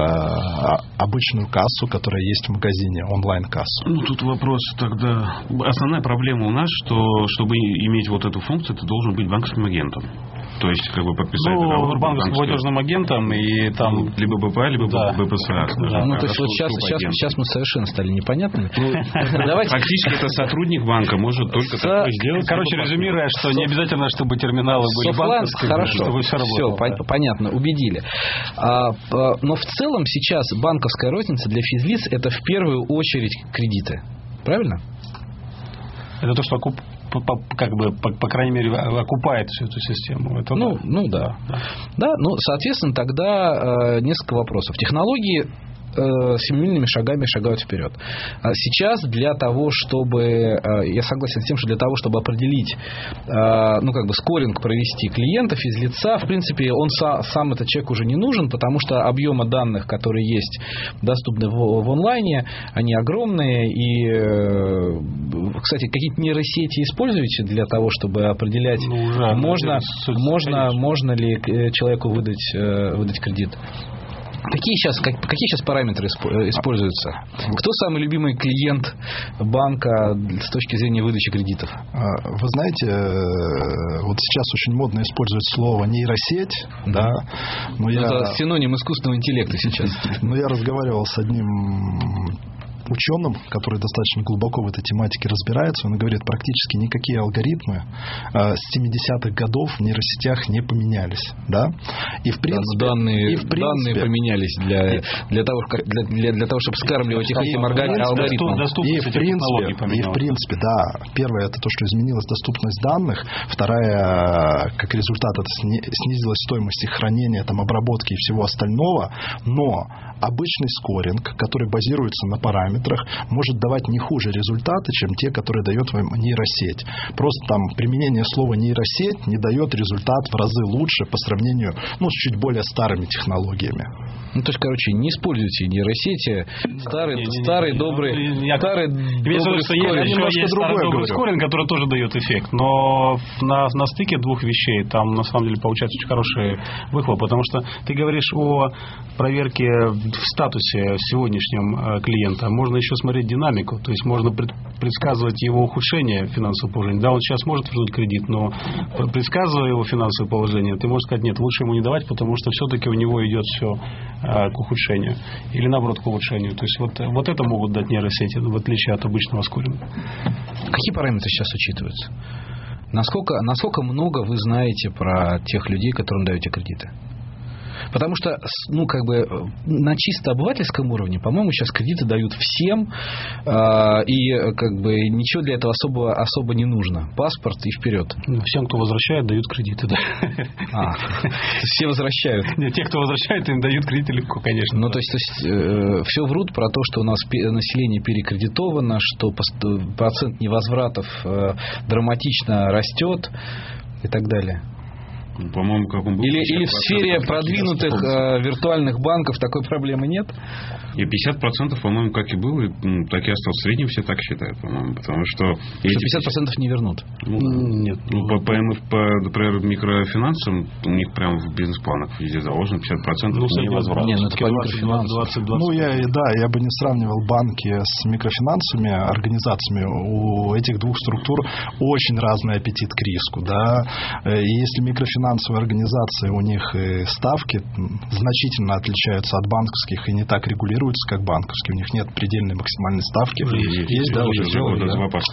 обычную кассу, которая есть в магазине, онлайн-кассу. Ну, тут вопрос тогда... Основная проблема у нас, что чтобы иметь вот эту функцию, ты должен быть банковским агентом. То есть, как бы подписать договор банковским платежным агентом, и там... Либо БПА, либо БПСА. Да. Ну, то есть, вот сейчас мы совершенно стали непонятными. Фактически, это сотрудник банка может только такое сделать. Короче, резюмируя, что не обязательно, чтобы терминалы были банковские. Хорошо, все, понятно, убедили. Но в целом сейчас банковская розница для физлиц это в первую очередь кредиты. Правильно? Это то, что как бы, по крайней мере, окупает всю эту систему. Это да. Да, ну, соответственно, тогда несколько вопросов. Технологии семимильными шагами шагают вперед. Сейчас для того, чтобы... Я согласен с тем, что для того, чтобы определить, скоринг провести клиента, физлица, в принципе, он сам этот человек уже не нужен, потому что объемы данных, которые есть доступны в онлайне, они огромные. И, кстати, какие-то нейросети используете для того, чтобы определять, можно ли человеку выдать кредит? Какие сейчас параметры используются? Кто самый любимый клиент банка с точки зрения выдачи кредитов? Вы знаете, вот сейчас очень модно использовать слово нейросеть, да? Но это синоним искусственного интеллекта сейчас. Но я разговаривал с одним ученым, который достаточно глубоко в этой тематике разбирается, он говорит, практически никакие алгоритмы с 70-х годов в нейросетях не поменялись, да? И в принципе данные поменялись для того, чтобы скармливать их этим алгоритмам. И в принципе, да. Первое, это то, что изменилась доступность данных. Вторая, как результат, это снизилась стоимость их хранения, там, обработки и всего остального. Но обычный скоринг, который базируется на параметрах, может давать не хуже результаты, чем те, которые дает вам нейросеть. Просто там применение слова нейросеть не дает результат в разы лучше по сравнению, с чуть более старыми технологиями. То есть, не используйте нейросети. Старый добрый скоринг, который тоже дает эффект. Но на стыке двух вещей там на самом деле получается очень хороший выхлоп, потому что ты говоришь о проверке в статусе сегодняшнем клиента. Можно еще смотреть динамику, то есть можно предсказывать его ухудшение финансового положения. Да, он сейчас может вернуть кредит, но предсказывая его финансовое положение, ты можешь сказать, нет, лучше ему не давать, потому что все-таки у него идет все к ухудшению. Или наоборот к улучшению. То есть вот это могут дать нейросети, в отличие от обычного скоринга. Какие параметры сейчас учитываются? Насколько много вы знаете про тех людей, которым даете кредиты? Потому что, на чисто обывательском уровне, по-моему, сейчас кредиты дают всем, и ничего для этого особо не нужно. Паспорт и вперед. Всем, кто возвращает, дают кредиты, да. Все возвращают. Нет, те, кто возвращает, им дают кредиты легко, конечно. То есть все врут про то, что у нас население перекредитовано, что процент невозвратов драматично растет и так далее. По-моему, как он был. Или в сфере продвинутых виртуальных банков такой проблемы нет? И 50%, по-моему, как и было, так и осталось. В среднем все так считают, по-моему. Потому что 50% не вернут? Нет. Например, микрофинансам у них прямо в бизнес-планах везде заложено 50% невозврата. Нет, это по микрофинансам. Я бы не сравнивал банки с микрофинансовыми организациями. У этих двух структур очень разный аппетит к риску. Да? И если микрофинансовые организации, у них ставки значительно отличаются от банковских и не так регулируются, как банковские. У них нет предельной максимальной ставки. Есть, да, уже сделали.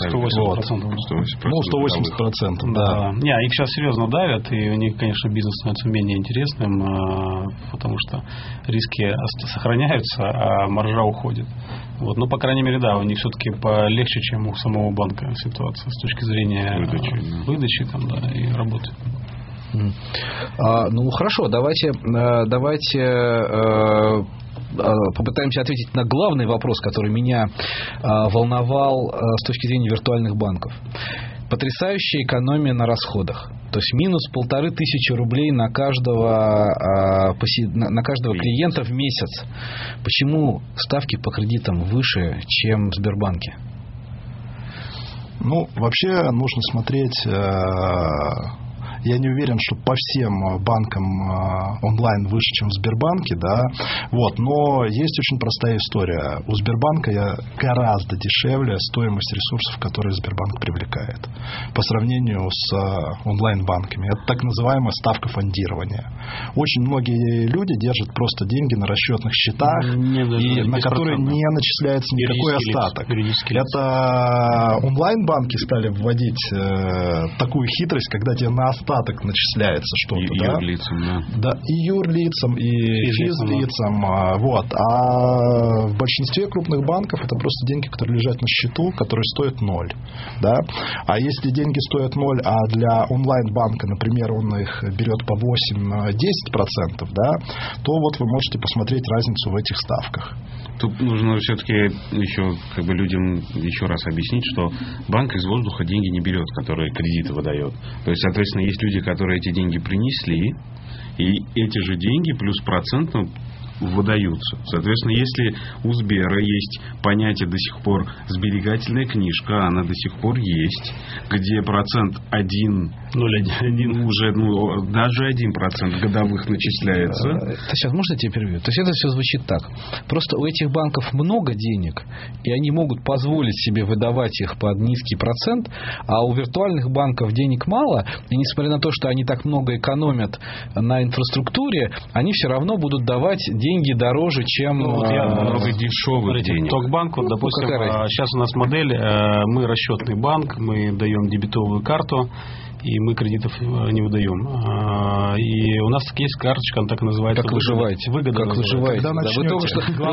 180%. Да. Их сейчас серьезно давят, и у них, конечно, бизнес становится менее интересным, потому что риски сохраняются, а маржа уходит. Но, по крайней мере, да, у них все-таки полегче, чем у самого банка ситуация с точки зрения выдачи и работы. Хорошо, давайте попытаемся ответить на главный вопрос, который меня волновал с точки зрения виртуальных банков. Потрясающая экономия на расходах. То есть минус 1500 рублей на каждого клиента в месяц. Почему ставки по кредитам выше, чем в Сбербанке? Вообще нужно смотреть. Я не уверен, что по всем банкам онлайн выше, чем в Сбербанке, да. Но есть очень простая история. У Сбербанка гораздо дешевле стоимость ресурсов, которые Сбербанк привлекает по сравнению с онлайн-банками. Это так называемая ставка фондирования. Очень многие люди держат просто деньги на расчетных счетах, на которые не начисляется никакой остаток. Это онлайн-банки стали вводить такую хитрость, когда тебе на остаток начисляется что-то. И юрлицам, да. И юрлицам, и физлицам. А в большинстве крупных банков это просто деньги, которые лежат на счету, которые стоят 0. Да? А если деньги стоят 0, а для онлайн-банка, например, он их берет по 8-10%, да, то вы можете посмотреть разницу в этих ставках. Тут нужно все-таки еще людям еще раз объяснить, что банк из воздуха деньги не берет, которые кредиты выдает. То есть, соответственно, есть люди, которые эти деньги принесли, и эти же деньги плюс процент выдаются. Соответственно, если у Сбера есть понятие до сих пор сберегательная книжка, она до сих пор есть, где процент 1 0,1 уже, даже 1% годовых начисляется. Сейчас можно я тебя перебью? То есть это все звучит так. Просто у этих банков много денег, и они могут позволить себе выдавать их под низкий процент, а у виртуальных банков денег мало, и несмотря на то, что они так много экономят на инфраструктуре, они все равно будут давать деньги дороже, чем много дешевых денег. Токбанк, допустим, сейчас у нас модель, мы расчетный банк, мы даем дебетовую карту, и мы кредитов не выдаем. И у нас есть карточка, она так и называется. Как выживаете? Выгода. Как выживаете? Да, вы только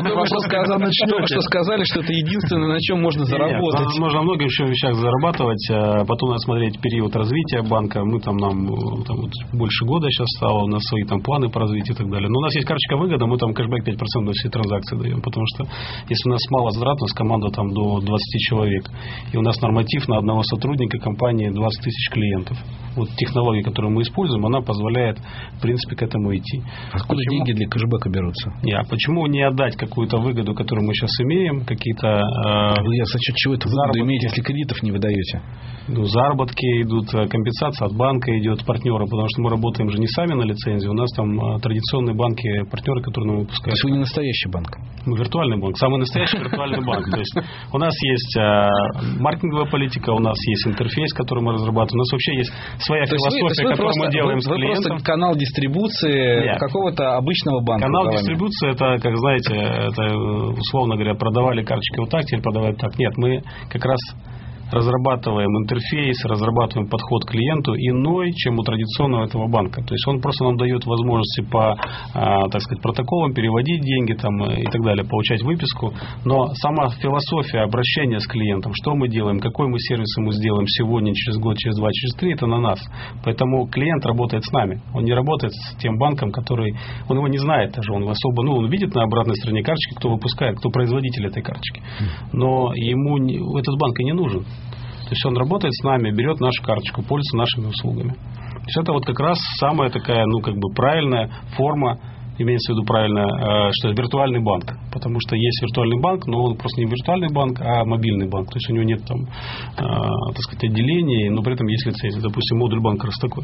что сказали, что это единственное, на чем можно заработать. Нет, можно на многих еще вещах зарабатывать. Потом надо смотреть период развития банка. Нам больше года сейчас стало, у нас свои планы по развитию и так далее. Но у нас есть карточка выгода, мы кэшбэк 5% на все транзакции даем. Потому что если у нас мало затрат, у нас команда до 20 человек. И у нас норматив на одного сотрудника компании 20 тысяч клиентов. Вот технология, которую мы используем, она позволяет, в принципе, к этому идти. Откуда деньги для кэшбэка берутся? Почему не отдать какую-то выгоду, которую мы сейчас имеем, какие-то... Вы за счет чего эту выгоду имеете, если кредитов не выдаете? Заработки идут, компенсация от банка идет, партнера, потому что мы работаем же не сами на лицензии, у нас там традиционные банки, партнеры, которые нам выпускают. То есть вы не настоящий банк? Мы виртуальный банк, самый настоящий виртуальный банк. То есть у нас есть маркетинговая политика, у нас есть интерфейс, который мы разрабатываем, у нас вообще есть своя философия, которую мы делаем с клиентом. Вы просто канал дистрибуции какого-то обычного банка. Канал дистрибуции, это, как знаете, это, условно говоря, продавали карточки вот так, теперь продавают так. Нет, мы как раз разрабатываем интерфейс, разрабатываем подход к клиенту иной, чем у традиционного этого банка. То есть он просто нам дает возможности по, так сказать, протоколам переводить деньги и так далее, получать выписку. Но сама философия обращения с клиентом, что мы делаем, какой мы сервис ему сделаем сегодня, через год, через два, через три, это на нас. Поэтому клиент работает с нами. Он не работает с тем банком, который... Он его не знает даже. Он особо... он видит на обратной стороне карточки, кто выпускает, кто производитель этой карточки. Но ему этот банк и не нужен. То есть он работает с нами, берет нашу карточку, пользуется нашими услугами. То есть это как раз самая такая, правильная форма, имеется в виду правильно, что это виртуальный банк. Потому что есть виртуальный банк, но он просто не виртуальный банк, а мобильный банк. То есть у него нет так сказать, отделений, но при этом есть лицензия. Допустим, модуль банка раз такой.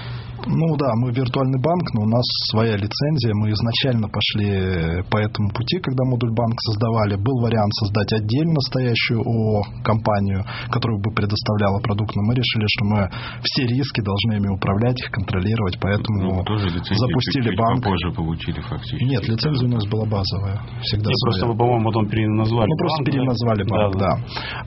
Мы виртуальный банк, но у нас своя лицензия. Мы изначально пошли по этому пути, когда модуль банк создавали. Был вариант создать отдельно настоящую компанию, которая бы предоставляла продукт, но мы решили, что мы все риски должны ими управлять, их контролировать, поэтому запустили банк. Позже получили фактически. Нет, лицензия у нас была базовая. Всегда просто вы, по-моему, потом переназвали банк. Просто переназвали банк, да.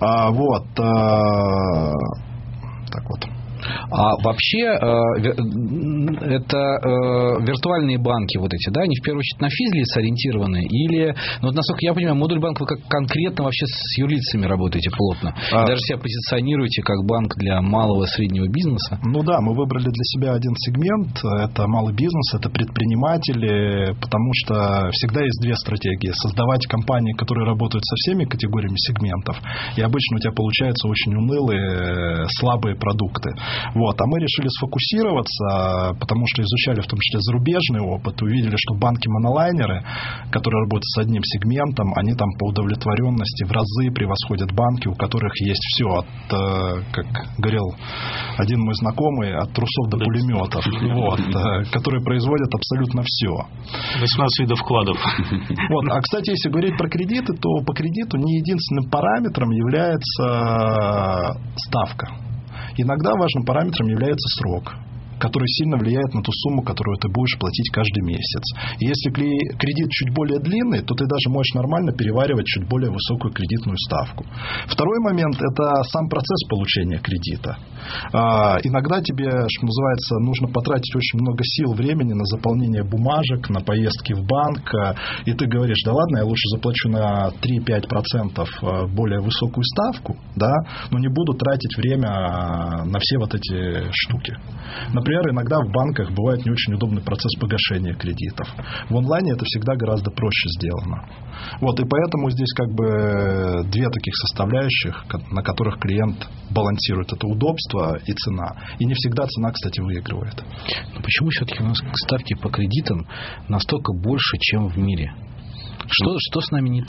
Так вот. А вообще это виртуальные банки они в первую очередь на физлиц ориентированы или, насколько я понимаю, модуль банк вы как конкретно вообще с юрлицами работаете плотно, даже себя позиционируете как банк для малого и среднего бизнеса? Мы выбрали для себя один сегмент, это малый бизнес, это предприниматели, потому что всегда есть две стратегии: создавать компании, которые работают со всеми категориями сегментов, и обычно у тебя получаются очень унылые, слабые продукты. А мы решили сфокусироваться, потому что изучали в том числе зарубежный опыт, увидели, что банки-монолайнеры, которые работают с одним сегментом, они там по удовлетворенности в разы превосходят банки, у которых есть все, как говорил один мой знакомый, от трусов до пулеметов, которые производят абсолютно все. 18 видов вкладов. А, кстати, если говорить про кредиты, то по кредиту не единственным параметром является ставка. Иногда важным параметром является срок, который сильно влияет на ту сумму, которую ты будешь платить каждый месяц. И если кредит чуть более длинный, то ты даже можешь нормально переваривать чуть более высокую кредитную ставку. Второй момент – это сам процесс получения кредита. Иногда тебе, что называется, нужно потратить очень много сил, времени на заполнение бумажек, на поездки в банк, и ты говоришь: да ладно, я лучше заплачу на 3-5% более высокую ставку, но не буду тратить время на все эти штуки. Например, иногда в банках бывает не очень удобный процесс погашения кредитов. В онлайне это всегда гораздо проще сделано. И поэтому здесь две таких составляющих, на которых клиент балансирует: это удобство и цена. И не всегда цена, кстати, выигрывает. Но почему все-таки у нас ставки по кредитам настолько больше, чем в мире? Что с нами не так?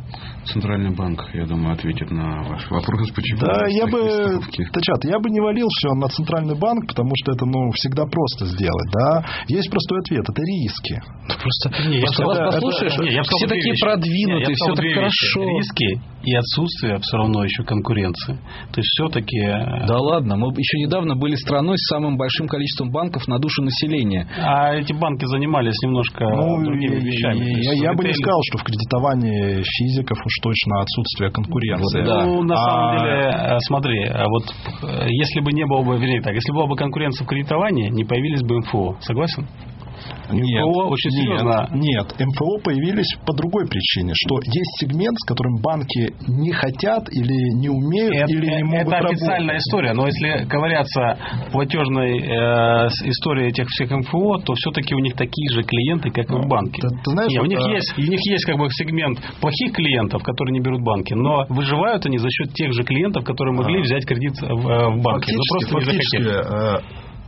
Центральный банк, я думаю, ответит на ваш вопрос, почему. Да, я бы не валил все на Центральный банк, потому что это, всегда просто сделать, да. Есть простой ответ, это риски. Просто вас послушаешь, все такие продвинутые, все так хорошо. Риски и отсутствие все равно еще конкуренции. То есть все-таки... Да ладно, мы еще недавно были страной с самым большим количеством банков на душу населения. А эти банки занимались немножко другими вещами. Я бы не сказал, что в кредитовании физиков уж точно отсутствие конкуренции. На самом деле, смотри, если бы не было бы, если была бы конкуренция в кредитовании, не появились бы МФО. Согласен? МФО очень серьезно. Нет, МФО появились по другой причине, что есть сегмент, с которым банки не хотят или не умеют, или не могут работать. Это официальная история, но если ковыряться в платежной истории этих всех МФО, то все-таки у них такие же клиенты, как и в банке. Ты знаешь, у них есть как бы сегмент плохих клиентов, которые не берут банки, но выживают они за счет тех же клиентов, которые могли взять кредит в банке. Фактически,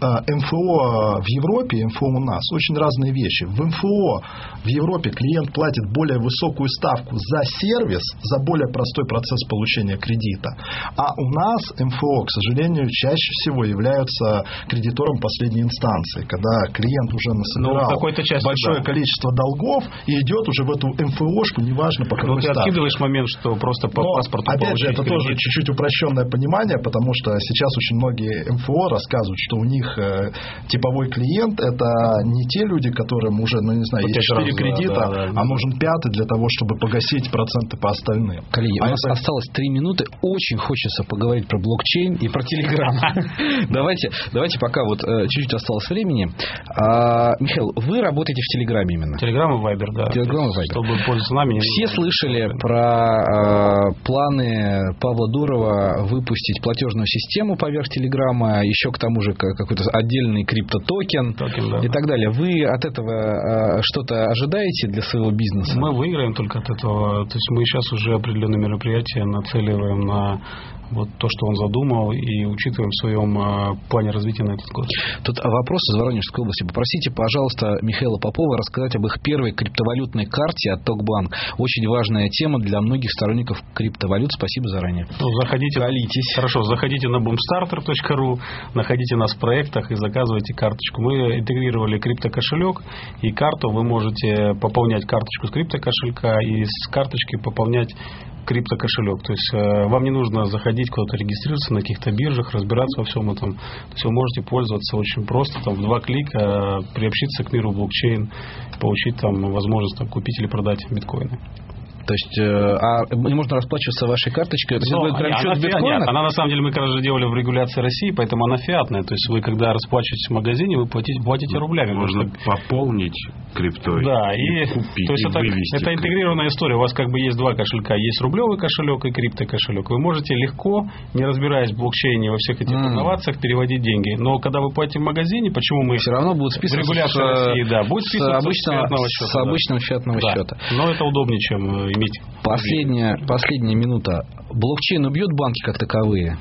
МФО в Европе и МФО у нас очень разные вещи. В МФО в Европе клиент платит более высокую ставку за сервис, за более простой процесс получения кредита. А у нас МФО, к сожалению, чаще всего являются кредитором последней инстанции, когда клиент уже насобирал большое количество долгов и идет уже в эту МФОшку, неважно по какой ставке. Ты откидываешь момент, что просто по паспорту опять же, это тоже чуть-чуть упрощенное понимание, потому что сейчас очень многие МФО рассказывают, что у них типовой клиент — это не те люди, которым уже, есть 4 кредита, а нужен 5 для того, чтобы погасить проценты по остальным. Коллеги, у нас осталось 3 минуты. Очень хочется поговорить про блокчейн и про Телеграм. Давайте пока чуть-чуть осталось времени. Михаил, вы работаете в Телеграме именно? Телеграм и Вайбер, да. Телеграм и Вайбер. Чтобы пользоваться нами. Все слышали про планы Павла Дурова выпустить платежную систему поверх Телеграма, еще к тому же какой-то отдельный криптотокен и так далее. Вы от этого что-то ожидаете для своего бизнеса? Мы выиграем только от этого. То есть мы сейчас уже определенные мероприятия нацеливаем на то, что он задумал, и учитываем в своем плане развития на этот год. Тут вопрос из Воронежской области. Попросите, пожалуйста, Михаила Попова рассказать об их первой криптовалютной карте от Токбанк. Очень важная тема для многих сторонников криптовалют. Спасибо заранее. Заходите на boomstarter.ru, находите нас в проектах и заказывайте карточку. Мы интегрировали криптокошелек и карту. Вы можете пополнять карточку с криптокошелька и с карточки пополнять криптокошелек. То есть вам не нужно заходить куда-то, регистрироваться на каких-то биржах, разбираться во всем этом. То есть вы можете пользоваться очень просто, в 2 клика приобщиться к миру блокчейн, получить возможность купить или продать биткоины. То есть, можно расплачиваться вашей карточкой? Она на самом деле мы как раз делали в регуляции России, поэтому она фиатная. То есть вы, когда расплачиваетесь в магазине, вы платите рублями. Можно пополнить криптой, и купить, то есть и вывести. Это интегрированная история. У вас есть 2 кошелька. Есть рублевый кошелек и криптокошелек. Вы можете легко, не разбираясь в блокчейне, во всех этих инновациях, переводить деньги. Но когда вы платите в магазине, почему мы... Все равно будут списываться в регуляции России, будет списываться с обычного фиатного счета. Но это удобнее, чем иметь... Последняя минута. Блокчейн убьет банки как таковые?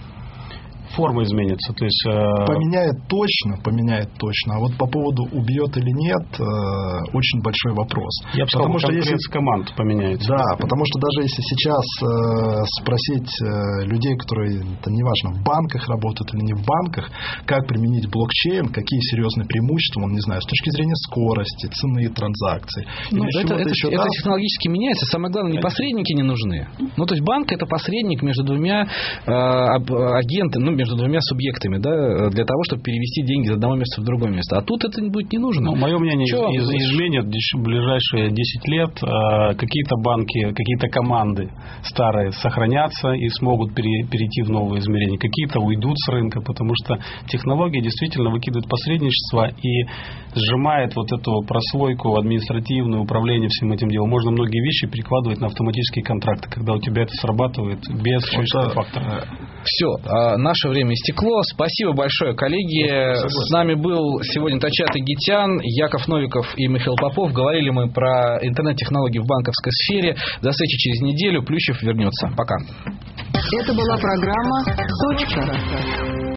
Форма изменится. То есть, поменяет точно. А по поводу убьет или нет, очень большой вопрос. Я бы сказал, конкуренция команд поменяется. Да, потому что даже если сейчас спросить людей, которые, неважно, в банках работают или не в банках, как применить блокчейн, какие серьезные преимущества, с точки зрения скорости, цены транзакций. Это технологически меняется. Самое главное, посредники не нужны. То есть банк — это посредник между двумя агентами, между двумя субъектами, для того, чтобы перевести деньги из одного места в другое место. А тут это будет не нужно. Мое мнение, изменят в ближайшие 10 лет. Какие-то банки, какие-то команды старые сохранятся и смогут перейти в новые измерения. Какие-то уйдут с рынка, потому что технология действительно выкидывает посредничество и сжимает эту прослойку административную, управление всем этим делом. Можно многие вещи перекладывать на автоматические контракты, когда у тебя это срабатывает без человеческого фактора. Все, наше время истекло. Спасибо большое, коллеги. С нами был сегодня Тачат Игитян, Яков Новиков и Михаил Попов. Говорили мы про интернет-технологии в банковской сфере. До встречи через неделю. Плющев вернется. Пока. Это была программа «Точка».